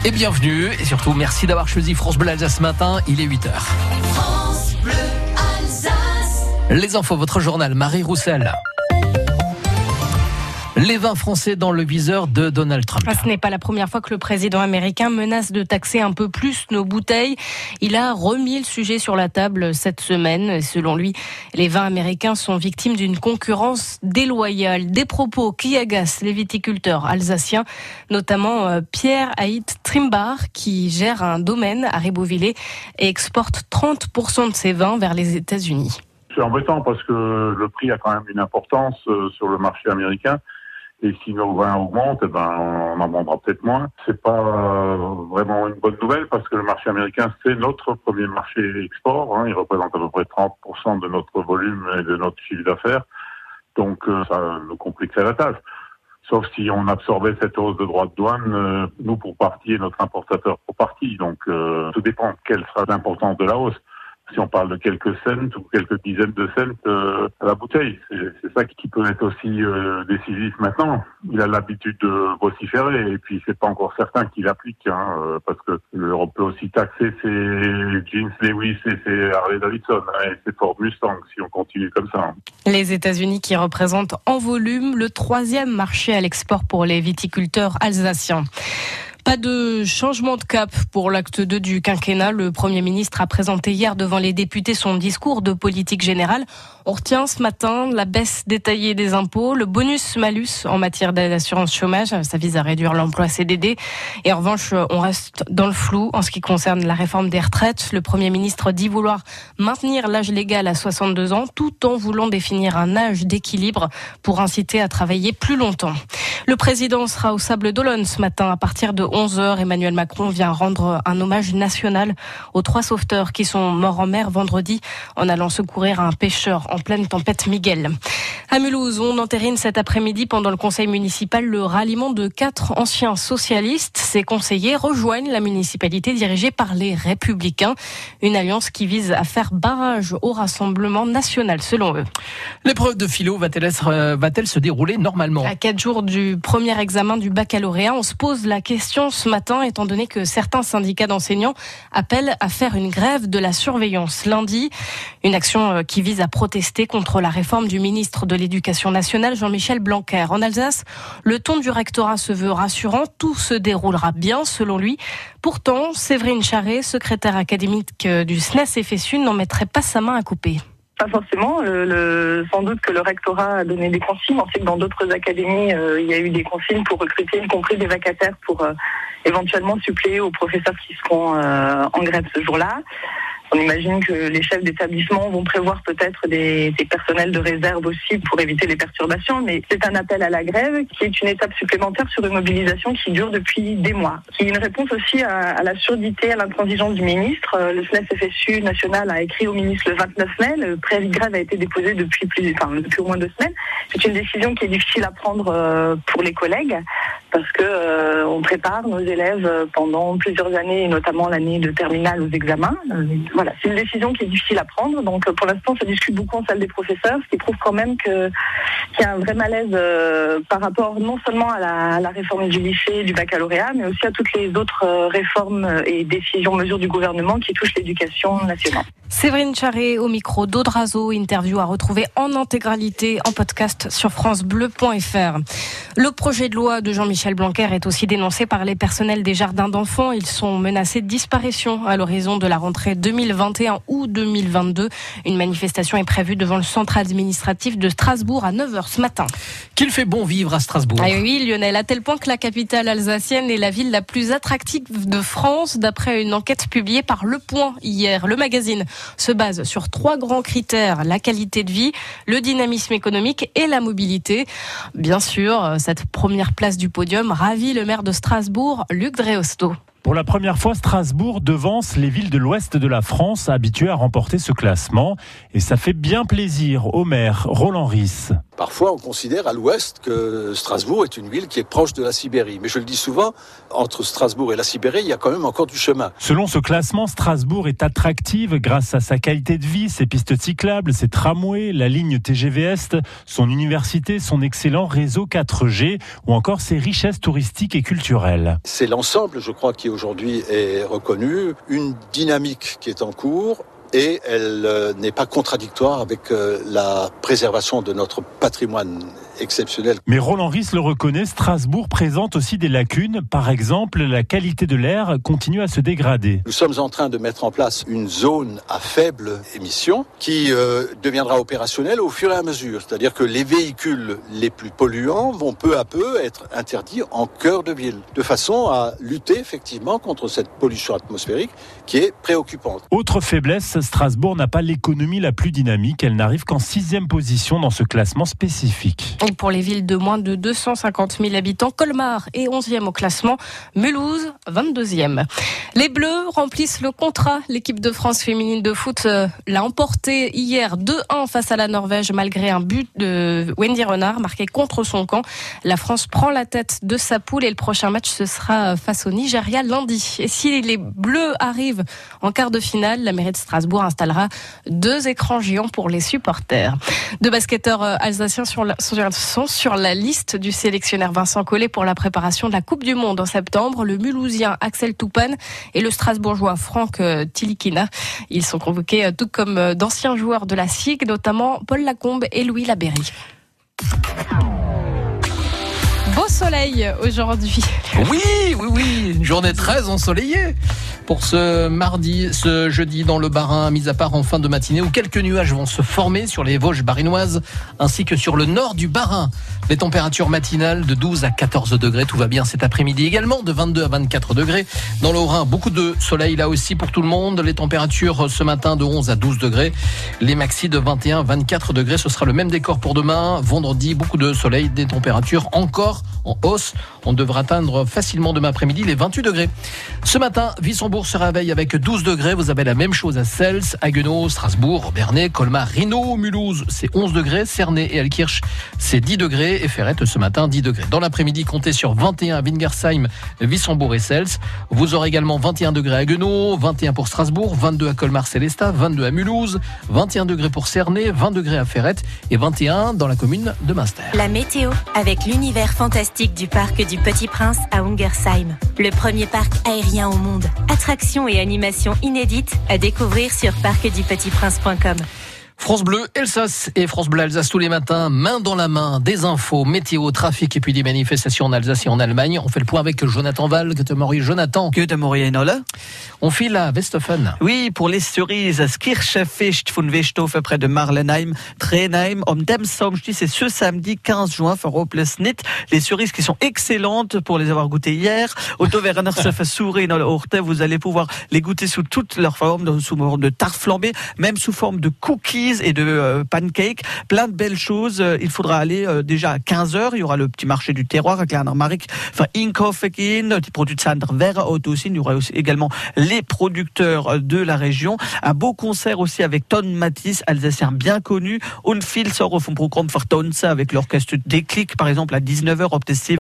Et bienvenue, et surtout merci d'avoir choisi France Bleu Alsace ce matin, il est 8h. France Bleu Alsace. Les infos, votre journal, Marie Roussel. Les vins français dans le viseur de Donald Trump. Ce n'est pas la première fois que le président américain menace de taxer un peu plus nos bouteilles. Il a remis le sujet sur la table cette semaine. Selon lui, les vins américains sont victimes d'une concurrence déloyale. Des propos qui agacent les viticulteurs alsaciens, notamment Pierre Haït Trimbar, qui gère un domaine à Ribeauvillé et exporte 30% de ses vins vers les États-Unis. C'est embêtant parce que le prix a quand même une importance sur le marché américain. Et si nos vins augmentent, on en vendra peut-être moins. C'est pas vraiment une bonne nouvelle parce que le marché américain, c'est notre premier marché export. Il représente à peu près 30% de notre volume et de notre chiffre d'affaires. Donc ça nous compliquerait la tâche. Sauf si on absorbait cette hausse de droits de douane, nous pour partie et notre importateur pour partie. Donc tout dépend de quelle sera l'importance de la hausse. Si on parle de quelques cents ou quelques dizaines de cents à la bouteille, c'est ça qui peut être aussi décisif maintenant. Il a l'habitude de vociférer et puis c'est pas encore certain qu'il applique, parce que l'Europe peut aussi taxer ses jeans Lewis et ses Harley Davidson et ses Ford Mustang si on continue comme ça. Les États-Unis qui représentent en volume le 3e marché à l'export pour les viticulteurs alsaciens. Pas de changement de cap pour l'acte 2 du quinquennat. Le Premier ministre a présenté hier devant les députés son discours de politique générale. On retient ce matin la baisse détaillée des impôts, le bonus-malus en matière d'assurance chômage. Ça vise à réduire l'emploi CDD. Et en revanche, on reste dans le flou en ce qui concerne la réforme des retraites. Le Premier ministre dit vouloir maintenir l'âge légal à 62 ans tout en voulant définir un âge d'équilibre pour inciter à travailler plus longtemps. Le président sera au Sable d'Olonne ce matin à partir de 11h. Emmanuel Macron vient rendre un hommage national aux 3 sauveteurs qui sont morts en mer vendredi en allant secourir un pêcheur en pleine tempête Miguel. À Mulhouse, on entérine cet après-midi pendant le conseil municipal le ralliement de 4 anciens socialistes. Ces conseillers rejoignent la municipalité dirigée par les Républicains. Une alliance qui vise à faire barrage au Rassemblement national, selon eux. L'épreuve de philo va-t-elle se dérouler normalement ? À 4 jours du premier examen du baccalauréat, on se pose la question ce matin, étant donné que certains syndicats d'enseignants appellent à faire une grève de la surveillance lundi. Une action qui vise à protester contre la réforme du ministre de l'Éducation nationale, Jean-Michel Blanquer. En Alsace, le ton du rectorat se veut rassurant. Tout se déroulera bien, selon lui. Pourtant, Séverine Charret, secrétaire académique du SNES-FSU, n'en mettrait pas sa main à couper. Pas forcément. Sans doute que le rectorat a donné des consignes. On sait que dans d'autres académies, il y a eu des consignes pour recruter, y compris des vacataires, pour éventuellement suppléer aux professeurs qui seront en grève ce jour-là. On imagine que les chefs d'établissement vont prévoir peut-être des personnels de réserve aussi pour éviter les perturbations, mais c'est un appel à la grève qui est une étape supplémentaire sur une mobilisation qui dure depuis des mois. Qui est une réponse aussi à la surdité, à l'intransigeance du ministre. Le SNES-FSU national a écrit au ministre le 29 mai. Le préavis de grève a été déposé depuis au moins 2 semaines. C'est une décision qui est difficile à prendre pour les collègues parce que on prépare nos élèves pendant plusieurs années, et notamment l'année de terminale aux examens. Voilà, c'est une décision qui est difficile à prendre. Donc pour l'instant, ça discute beaucoup en salle des professeurs, ce qui prouve quand même qu'il y a un vrai malaise par rapport non seulement à la réforme du lycée, du baccalauréat, mais aussi à toutes les autres réformes et décisions, mesures du gouvernement qui touchent l'éducation nationale. Séverine Charret au micro d'Audrazo, interview à retrouver en intégralité en podcast sur francebleu.fr. Le projet de loi de Jean-Michel Blanquer est aussi dénoncé par les personnels des jardins d'enfants. Ils sont menacés de disparition à l'horizon de la rentrée 2021 ou 2022. Une manifestation est prévue devant le centre administratif de Strasbourg à 9h ce matin. Qu'il fait bon vivre à Strasbourg. Ah oui, Lionel, à tel point que la capitale alsacienne est la ville la plus attractive de France, d'après une enquête publiée par Le Point hier. Le magazine se base sur 3 grands critères: la qualité de vie, le dynamisme économique et la mobilité. Bien sûr, cette première place du podium ravit le maire de Strasbourg, Luc Dreosto. Pour la première fois, Strasbourg devance les villes de l'ouest de la France habituées à remporter ce classement. Et ça fait bien plaisir au maire Roland Ris. Parfois, on considère à l'ouest que Strasbourg est une ville qui est proche de la Sibérie. Mais je le dis souvent, entre Strasbourg et la Sibérie, il y a quand même encore du chemin. Selon ce classement, Strasbourg est attractive grâce à sa qualité de vie, ses pistes cyclables, ses tramways, la ligne TGV Est, son université, son excellent réseau 4G ou encore ses richesses touristiques et culturelles. C'est l'ensemble, je crois, qui aujourd'hui est reconnu, une dynamique qui est en cours. Et elle n'est pas contradictoire avec la préservation de notre patrimoine exceptionnel. Mais Roland Ries le reconnaît, Strasbourg présente aussi des lacunes. Par exemple, la qualité de l'air continue à se dégrader. Nous sommes en train de mettre en place une zone à faible émission qui deviendra opérationnelle au fur et à mesure. C'est-à-dire que les véhicules les plus polluants vont peu à peu être interdits en cœur de ville, de façon à lutter effectivement contre cette pollution atmosphérique qui est préoccupante. Autre faiblesse, Strasbourg n'a pas l'économie la plus dynamique. Elle n'arrive qu'en 6e position dans ce classement spécifique. Et pour les villes de moins de 250 000 habitants, Colmar est 11e au classement, Mulhouse 22e. Les Bleus remplissent le contrat. L'équipe de France féminine de foot l'a emporté hier 2-1 face à la Norvège malgré un but de Wendy Renard marqué contre son camp. La France prend la tête de sa poule et le prochain match ce sera face au Nigeria lundi. Et si les Bleus arrivent en quart de finale, la mairie de Strasbourg installera 2 écrans géants pour les supporters. 2 basketteurs alsaciens sont sur la liste du sélectionneur Vincent Collet pour la préparation de la Coupe du Monde en septembre. Le Mulhousien Axel Toupane et le Strasbourgeois Franck Tilikina. Ils sont convoqués tout comme d'anciens joueurs de la SIG, notamment Paul Lacombe et Louis Labéry. Beau soleil aujourd'hui. Oui, une journée très ensoleillée pour ce jeudi dans le Bas-Rhin, mis à part en fin de matinée où quelques nuages vont se former sur les Vosges barinoises ainsi que sur le nord du Bas-Rhin. Les températures matinales de 12 à 14 degrés, tout va bien cet après-midi également, de 22 à 24 degrés. Dans le Haut-Rhin, beaucoup de soleil là aussi pour tout le monde. Les températures ce matin de 11 à 12 degrés, les maxis de 21 à 24 degrés. Ce sera le même décor pour demain. Vendredi, beaucoup de soleil, des températures encore en hausse. On devra atteindre facilement demain après-midi les 28 degrés. Ce matin, Wissembourg se réveille avec 12 degrés. Vous avez la même chose à Cels, Haguenau, Strasbourg, Bernay, Colmar, Rhino, Mulhouse, c'est 11 degrés. Cernay et Altkirch, c'est 10 degrés. Et Ferrette, ce matin, 10 degrés. Dans l'après-midi, comptez sur 21 à Wingersheim, Wissembourg et Cels. Vous aurez également 21 degrés à Haguenau, 21 pour Strasbourg, 22 à Colmar-Célestat, 22 à Mulhouse, 21 degrés pour Cernay, 20 degrés à Ferrette et 21 dans la commune de Münster. La météo avec l'univers fantastique du parc du Petit Prince à Ungersheim. Le premier parc aérien au monde. Attractions et animations inédites à découvrir sur parcdupetitprince.com. France Bleu Alsace et France Bleu Alsace tous les matins, main dans la main, des infos, météo, trafic et puis des manifestations en Alsace et en Allemagne. On fait le point avec Jonathan Wall. Guten Morgen, Jonathan. Guten Morgen, Olle. On file à Westhofen. Oui, pour les cerises, das Kirchefest von Westhofen près de Marlenheim, Trenheim, dem Samstag, c'est ce samedi 15 juin, Verroplesnit. Les cerises qui sont excellentes pour les avoir goûtées hier. Otto Werner se fait sourire dans le Horte. Vous allez pouvoir les goûter sous toutes leurs formes, sous forme de tarte flambée, même sous forme de cookies et de pancakes, plein de belles choses. Il faudra aller déjà à 15h. Il y aura le petit marché du terroir avec Marik, Inkofekin, die Produzenter Vera Autosin. Il y aura aussi également les producteurs de la région. Un beau concert aussi avec Ton Matisse, alsacien bien connu. Und viel sort auf dem Programm für Tonsa avec l'orchestre Déclic, par exemple, à 19h.